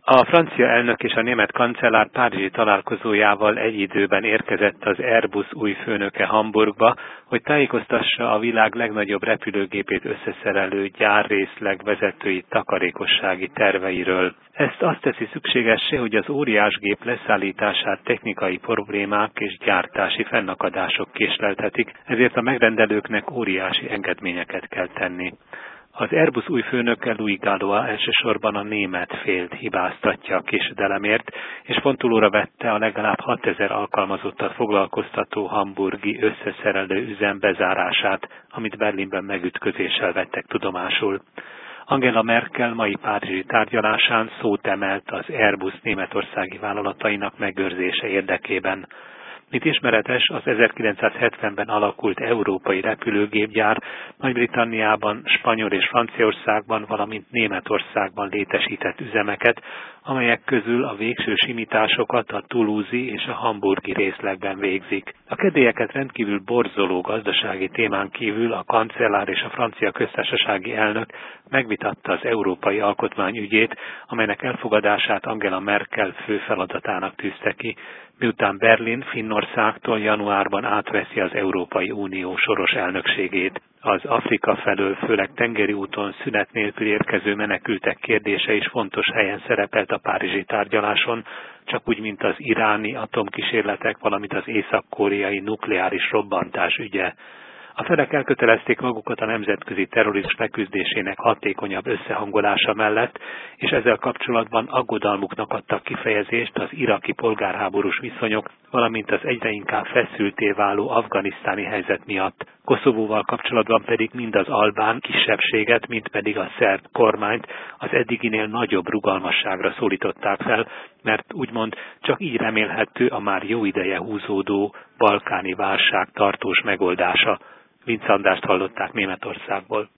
A francia elnök és a német kancellár párizsi találkozójával egy időben érkezett az Airbus új főnöke Hamburgba, hogy tájékoztassa a világ legnagyobb repülőgépét összeszerelő gyárrészleg vezetői takarékossági terveiről. Ezt azt teszi szükségessé, hogy az óriásgép leszállítását technikai problémák és gyártási fennakadások késleltetik, ezért a megrendelőknek óriási engedményeket kell tenni. Az Airbus új főnöke Louis Gallois elsősorban a német félt hibáztatja a késedelemért, és fontolóra vette a legalább 6000 alkalmazottat foglalkoztató hamburgi összeszerelő üzem bezárását, amit Berlinben megütközéssel vettek tudomásul. Angela Merkel mai párizsi tárgyalásán szót emelt az Airbus németországi vállalatainak megőrzése érdekében. Mint ismeretes, az 1970-ben alakult európai repülőgépgyár Nagy-Britanniában, Spanyol és Franciaországban, valamint Németországban létesített üzemeket, amelyek közül a végső simításokat a toulouse-i és a hamburgi részlegben végzik. A kedélyeket rendkívül borzoló gazdasági témán kívül a kancellár és a francia köztársasági elnök megvitatta az európai alkotmány ügyét, amelynek elfogadását Angela Merkel fő feladatának tűzte ki, miután Berlin Finnországtól januárban átveszi az Európai Unió soros elnökségét. Az Afrika felől főleg tengeri úton szünet nélkül érkező menekültek kérdése is fontos helyen szerepelt a párizsi tárgyaláson, csak úgy, mint az iráni atomkísérletek, valamint az észak-koreai nukleáris robbantás ügye. A felek elkötelezték magukat a nemzetközi terrorizmus leküzdésének hatékonyabb összehangolása mellett, és ezzel kapcsolatban aggodalmuknak adtak kifejezést az iraki polgárháborús viszonyok, valamint az egyre inkább feszültté váló afganisztáni helyzet miatt. Koszovóval kapcsolatban pedig mind az albán kisebbséget, mind pedig a szerb kormányt az eddiginél nagyobb rugalmasságra szólították fel, mert úgymond csak így remélhető a már jó ideje húzódó balkáni válság tartós megoldása. Vince Andrást hallották Németországból.